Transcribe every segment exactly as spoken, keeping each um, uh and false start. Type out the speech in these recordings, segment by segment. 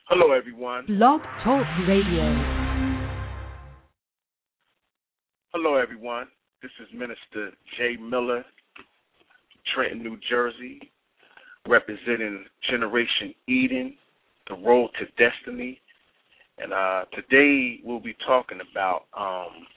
Hello, everyone. Blog Talk Radio. Hello, everyone. This is Minister Jay Miller, Trenton, New Jersey, representing Generation Eden, the Road to Destiny. And uh, today we'll be talking about um,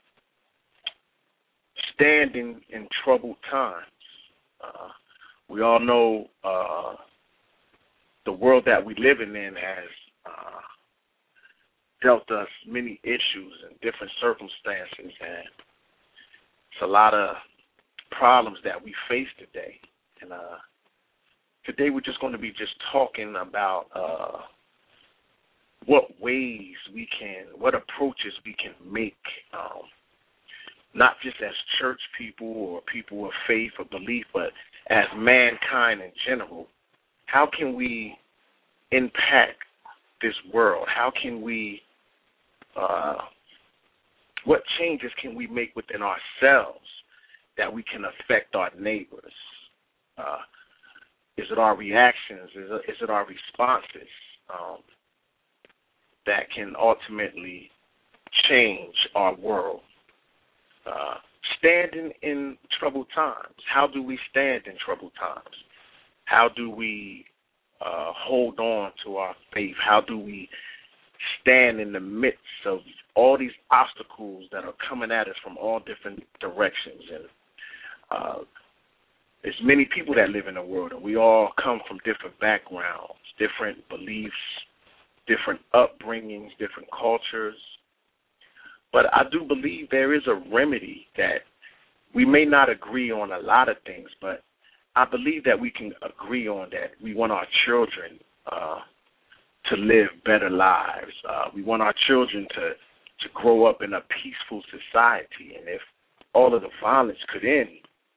standing in troubled times. Uh, we all know uh, the world that we're living in has uh, dealt us many issues and different circumstances, and it's a lot of problems that we face today. And uh, today we're just going to be just talking about uh, what ways we can, what approaches we can make, um, not just as church people or people of faith or belief, but as mankind in general. How can we impact this world? How can we, uh, what changes can we make within ourselves that we can affect our neighbors? Uh, is it our reactions? Is it, is it our responses um, that can ultimately change our world? Uh, standing in troubled times. How do we stand in troubled times? How do we uh, hold on to our faith? How do we stand in the midst of all these obstacles that are coming at us from all different directions? And uh, there's many people that live in the world, and we all come from different backgrounds, different beliefs, different upbringings, different cultures. But I do believe there is a remedy that we may not agree on a lot of things, but I believe that we can agree on that we want our children uh, to live better lives. Uh, we want our children to, to grow up in a peaceful society. And if all of the violence could end,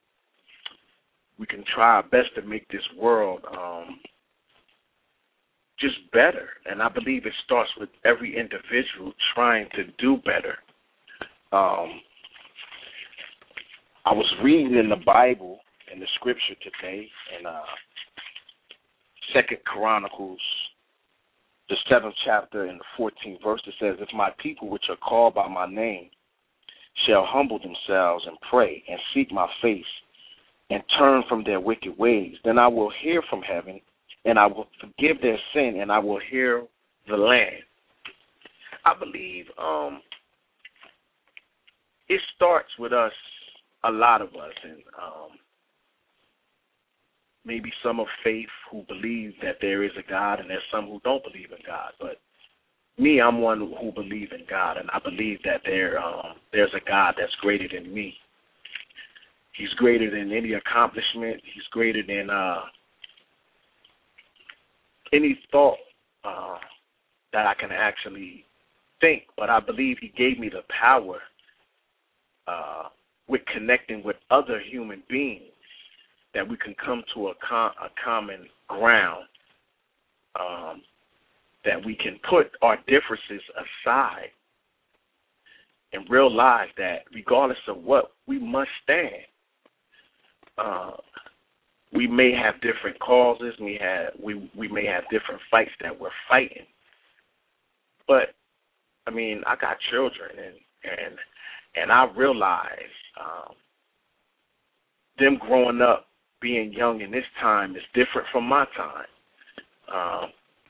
we can try our best to make this world um, just better. And I believe it starts with every individual trying to do better. Um, I was reading in the Bible, in the scripture today, in uh, Second Chronicles, the seventh chapter and the fourteenth verse, it says, "If my people which are called by my name shall humble themselves and pray and seek my face and turn from their wicked ways, then I will hear from heaven and I will forgive their sin and I will heal the land." I believe um, it starts with us, a lot of us, and um, maybe some of faith who believe that there is a God, and there's some who don't believe in God. But me, I'm one who believes in God, and I believe that there um, there's a God that's greater than me. He's greater than any accomplishment. He's greater than uh, any thought uh, that I can actually think. But I believe he gave me the power uh, with connecting with other human beings, that we can come to a, com- a common ground, um, that we can put our differences aside and realize that regardless of what, we must stand. Uh, we may have different causes, we have we, we may have different fights that we're fighting, but I mean, I got children, and and and I realize um, them growing up, being young in this time is different from my time. Um,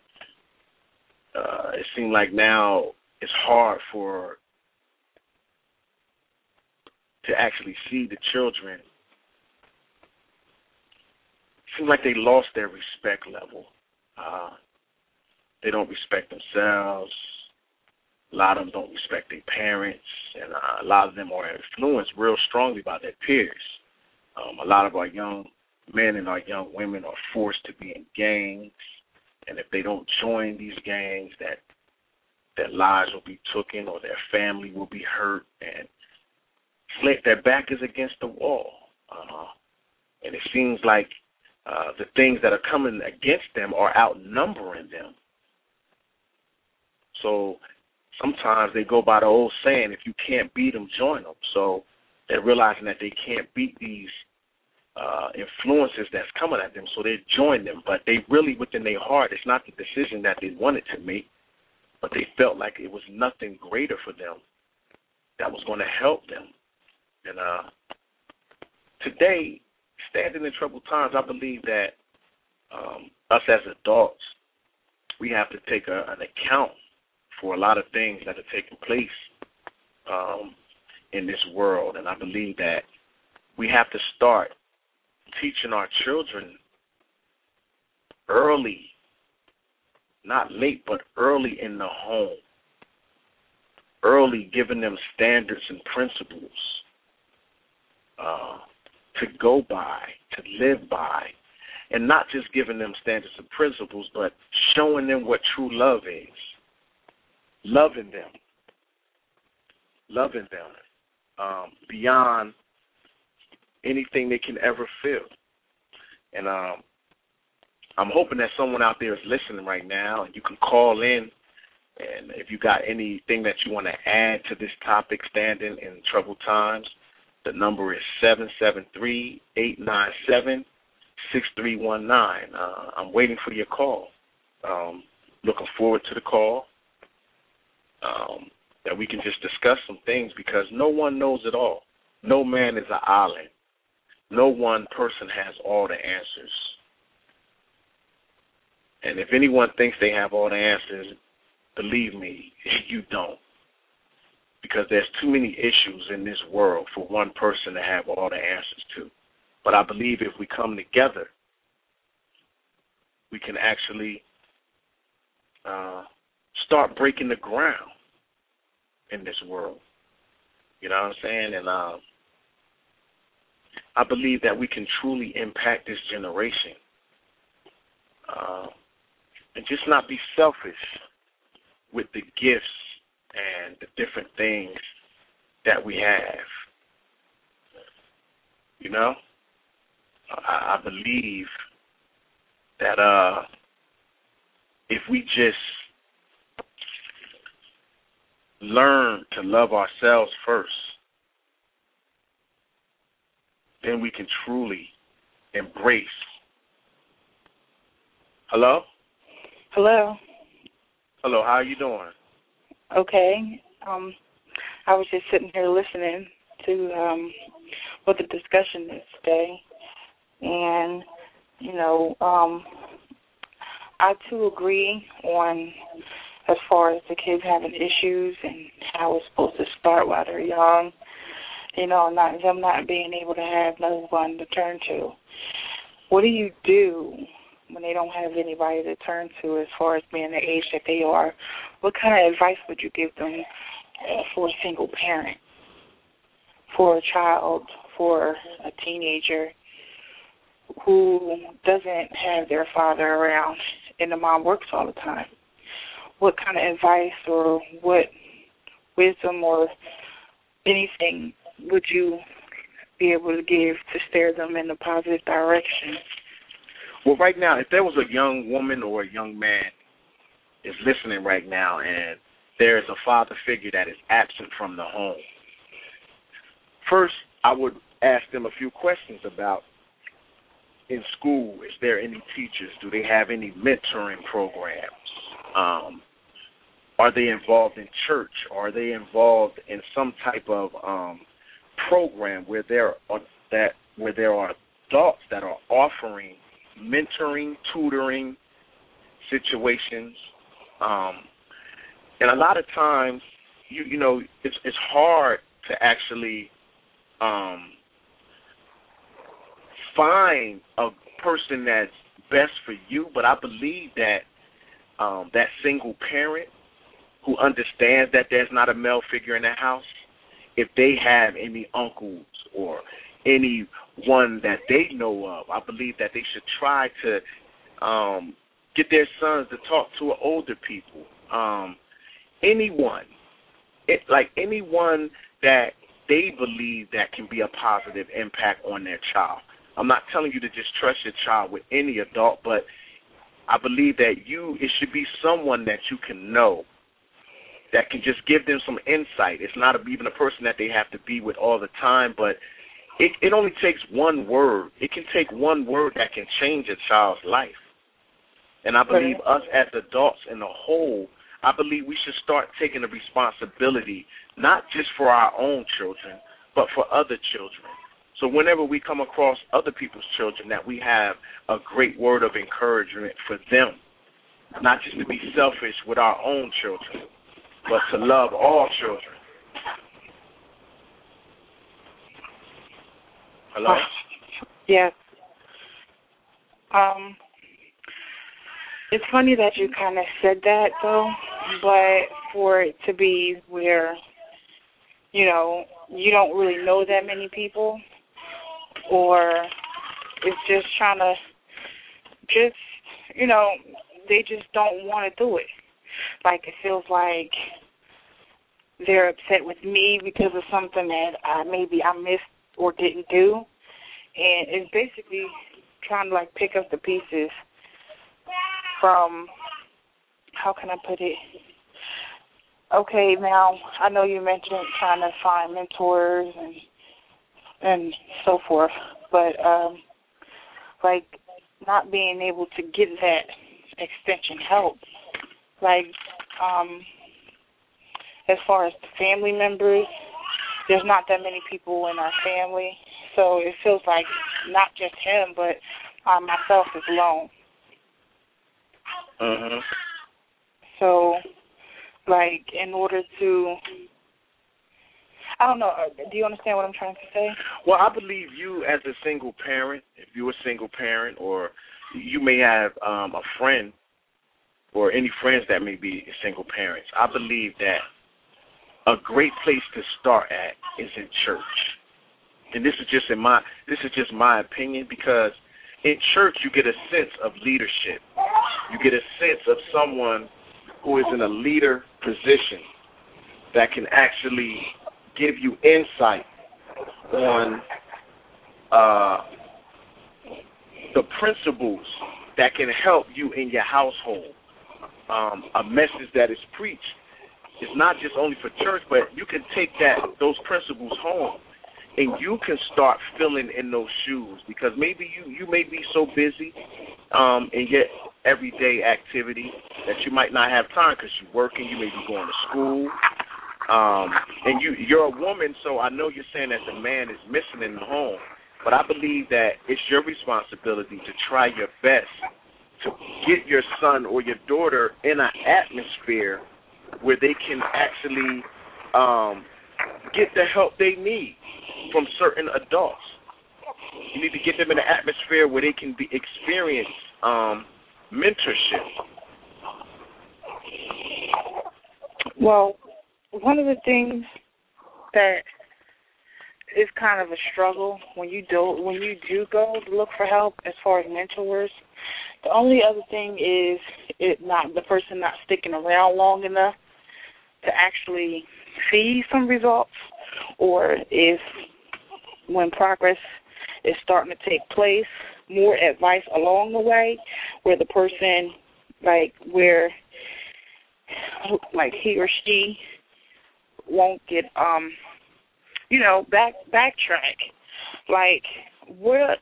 uh, it seems like now it's hard for to actually see the children. It seems like they lost their respect level. Uh, they don't respect themselves. A lot of them don't respect their parents, and uh, a lot of them are influenced real strongly by their peers. Um, a lot of our young men and our young women are forced to be in gangs, and if they don't join these gangs, that their lives will be taken or their family will be hurt, and it's like their back is against the wall. Uh, and it seems like uh, the things that are coming against them are outnumbering them. So sometimes they go by the old saying, if you can't beat them, join them. So they're realizing that they can't beat these uh, influences that's coming at them, so they join them. But they really, within their heart, it's not the decision that they wanted to make, but they felt like it was nothing greater for them that was going to help them. And uh, today, standing in troubled times, I believe that um, us as adults, we have to take a, an account for a lot of things that are taking place um, in this world. And I believe that we have to start teaching our children early, not late, but early in the home, early giving them standards and principles uh, to go by, to live by, and not just giving them standards and principles, but showing them what true love is, loving them, loving them um, beyond anything they can ever feel. And um, I'm hoping that someone out there is listening right now, and you can call in, and if you got anything that you want to add to this topic, standing in troubled times, the number is seven seven three, eight nine seven, six three one nine. Uh, I'm waiting for your call. Um, looking forward to the call, um, that we can just discuss some things, because no one knows it all. No man is an island. No one person has all the answers. And if anyone thinks they have all the answers, believe me, you don't. Because there's too many issues in this world for one person to have all the answers to. But I believe if we come together, we can actually uh, start breaking the ground in this world. You know what I'm saying? And uh, I believe that we can truly impact this generation. Uh, and just not be selfish with the gifts and the different things that we have. You know? I, I believe that uh, if we just learn to love ourselves first, then we can truly embrace. Hello? Hello. Hello, how are you doing? Okay. Um, I was just sitting here listening to um, what the discussion is today. And, you know, um, I, too, agree on as far as the kids having issues and how it's supposed to start while they're young. You know, not them not being able to have no one to turn to. What do you do when they don't have anybody to turn to as far as being the age that they are? What kind of advice would you give them uh, for a single parent, for a child, for a teenager who doesn't have their father around and the mom works all the time? What kind of advice or what wisdom or anything would you be able to give to steer them in a positive direction? Well, right now, if there was a young woman or a young man is listening right now and there is a father figure that is absent from the home, first I would ask them a few questions about, in school, is there any teachers? Do they have any mentoring programs? Um, are they involved in church? Are they involved in some type of um, program where there are that where there are adults that are offering mentoring, tutoring situations? Um, and a lot of times, you you know, it's it's hard to actually um, find a person that's best for you, but I believe that um, that single parent who understands that there's not a male figure in the house, if they have any uncles or anyone that they know of, I believe that they should try to um, get their sons to talk to older people. Um, anyone, it, like anyone that they believe that can be a positive impact on their child. I'm not telling you to just trust your child with any adult, but I believe that you, it should be someone that you can know that can just give them some insight. It's not even a person that they have to be with all the time, but it, it only takes one word. It can take one word that can change a child's life. And I believe right. us as adults in the whole, I believe we should start taking the responsibility, not just for our own children, but for other children. So whenever we come across other people's children, that we have a great word of encouragement for them, not just to be selfish with our own children, but to love all children. Hello? Yes. Um, it's funny that you kind of said that, though, but for it to be where, you know, you don't really know that many people, or it's just trying to just, you know, they just don't want to do it. Like, it feels like they're upset with me because of something that I, maybe I missed or didn't do. And it's basically trying to, like, pick up the pieces from, how can I put it? Okay, now, I know you mentioned trying to find mentors and and so forth, but, um, like, not being able to get that extension help. Like, um, as far as family members, there's not that many people in our family, so it feels like not just him, but uh, myself is alone. Mm-hmm. So, like, in order to, I don't know, do you understand what I'm trying to say? Well, I believe you as a single parent, if you're a single parent, or you may have um, a friend or any friends that may be single parents, I believe that a great place to start at is in church. And this is just in my this is just my opinion, because in church you get a sense of leadership. You get a sense of someone who is in a leader position that can actually give you insight on uh, the principles that can help you in your household. Um, a message that is preached is not just only for church, but you can take that those principles home, and you can start filling in those shoes, because maybe you, you may be so busy um, in your everyday activity that you might not have time because you're working, you may be going to school, um, and you, you're a woman, so I know you're saying that the man is missing in the home, but I believe that it's your responsibility to try your best to get your son or your daughter in an atmosphere where they can actually um, get the help they need from certain adults. You need to get them in an atmosphere where they can be experience um, mentorship. Well, one of the things that is kind of a struggle when you do when you do go to look for help as far as mentors, the only other thing is it not the person not sticking around long enough to actually see some results, or if when progress is starting to take place, more advice along the way where the person, like, where, like, he or she won't get, um, you know, back backtrack. Like, what,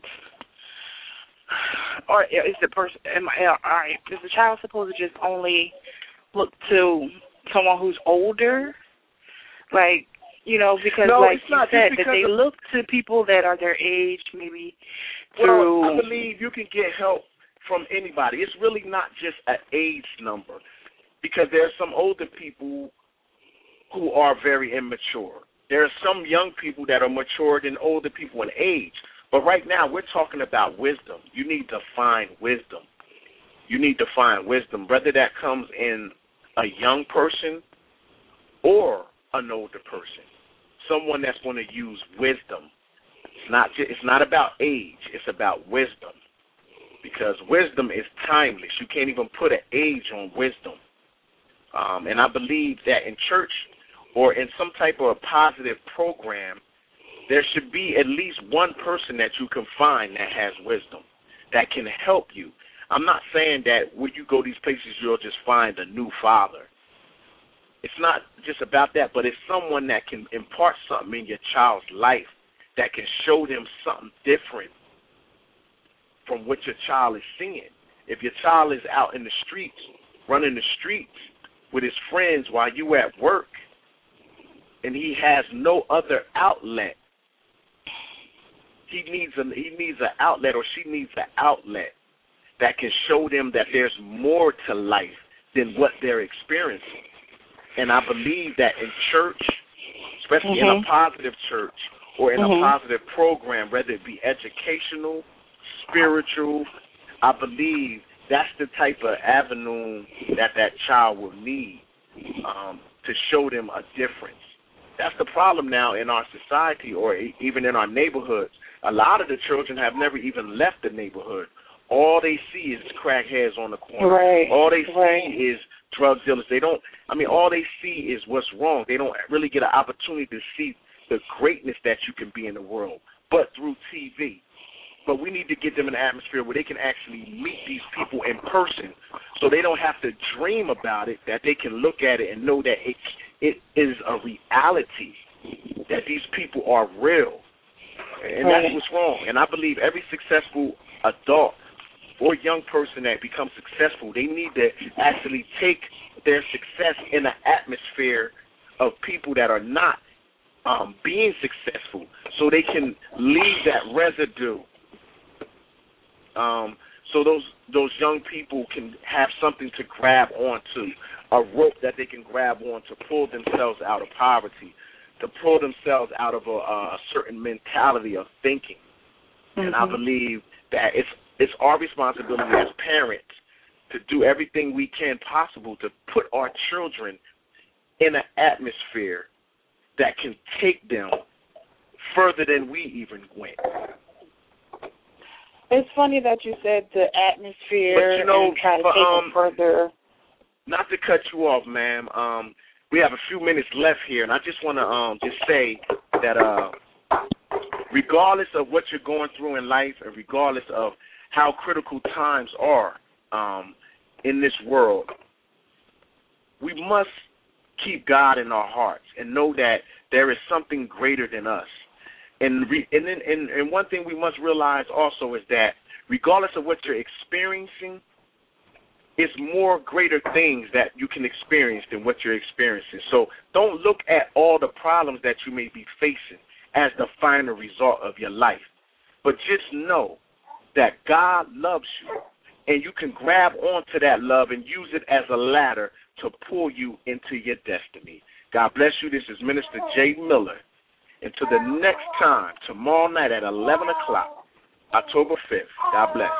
or is the person, am I, all right, is the child supposed to just only look to someone who's older? Like, you know, because no, like you said, that they of, look to people that are their age, maybe through... Well, I believe you can get help from anybody. It's really not just an age number, because there are some older people who are very immature. There are some young people that are mature than older people in age. But right now we're talking about wisdom. You need to find wisdom. You need to find wisdom, whether that comes in a young person or an older person, someone that's going to use wisdom. It's not just, it's not about age. It's about wisdom, because wisdom is timeless. You can't even put an age on wisdom. Um, and I believe that in church or in some type of positive program, there should be at least one person that you can find that has wisdom, that can help you. I'm not saying that when you go these places you'll just find a new father. It's not just about that, but it's someone that can impart something in your child's life that can show them something different from what your child is seeing. If your child is out in the streets, running the streets with his friends while you at work, and he has no other outlet, he needs a he needs an outlet, or she needs an outlet that can show them that there's more to life than what they're experiencing. And I believe that in church, especially mm-hmm. in a positive church or in mm-hmm. a positive program, whether it be educational, spiritual, I believe that's the type of avenue that that child will need um, to show them a difference. That's the problem now in our society, or even in our neighborhoods. A lot of the children have never even left the neighborhood. All they see is crackheads on the corner. Right. All they right. see is drug dealers. They don't, I mean, all they see is what's wrong. They don't really get an opportunity to see the greatness that you can be in the world, but through T V. But we need to get them in an atmosphere where they can actually meet these people in person, so they don't have to dream about it, that they can look at it and know that it, it is a reality, that these people are real. And right. that's what's wrong. And I believe every successful adult or young person that becomes successful, they need to actually take their success in an atmosphere of people that are not um, being successful, so they can leave that residue. Um, so those those young people can have something to grab onto, a rope that they can grab on to pull themselves out of poverty, to pull themselves out of a, a certain mentality of thinking. Mm-hmm. And I believe that it's it's our responsibility as parents to do everything we can possible to put our children in an atmosphere that can take them further than we even went. It's funny that you said the atmosphere, but, you know, and try to but, take um, them further. Not to cut you off, ma'am. Um, we have a few minutes left here, and I just want to um, just say that uh, regardless of what you're going through in life, and regardless of how critical times are um, in this world, we must keep God in our hearts and know that there is something greater than us. And, re- and, then, and, and one thing we must realize also is that regardless of what you're experiencing, it's more greater things that you can experience than what you're experiencing. So don't look at all the problems that you may be facing as the final result of your life. But just know that God loves you, and you can grab onto that love and use it as a ladder to pull you into your destiny. God bless you. This is Minister Jay Miller. Until the next time, tomorrow night at eleven o'clock, October fifth. God bless.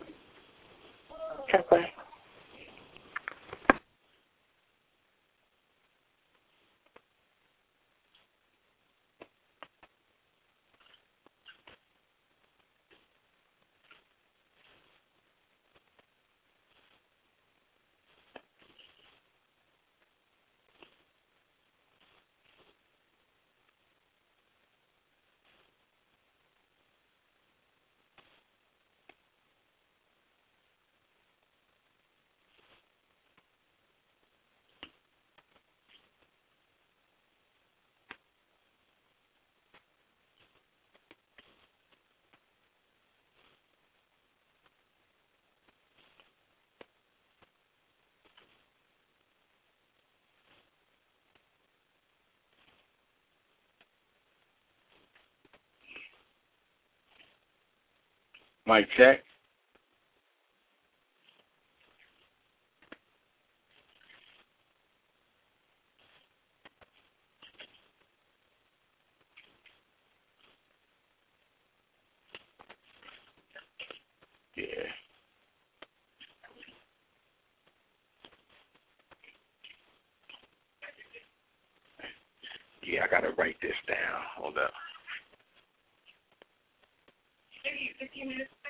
God bless. Mic check. Yeah. Yeah, I got to write this down. Hold up. fifteen minutes.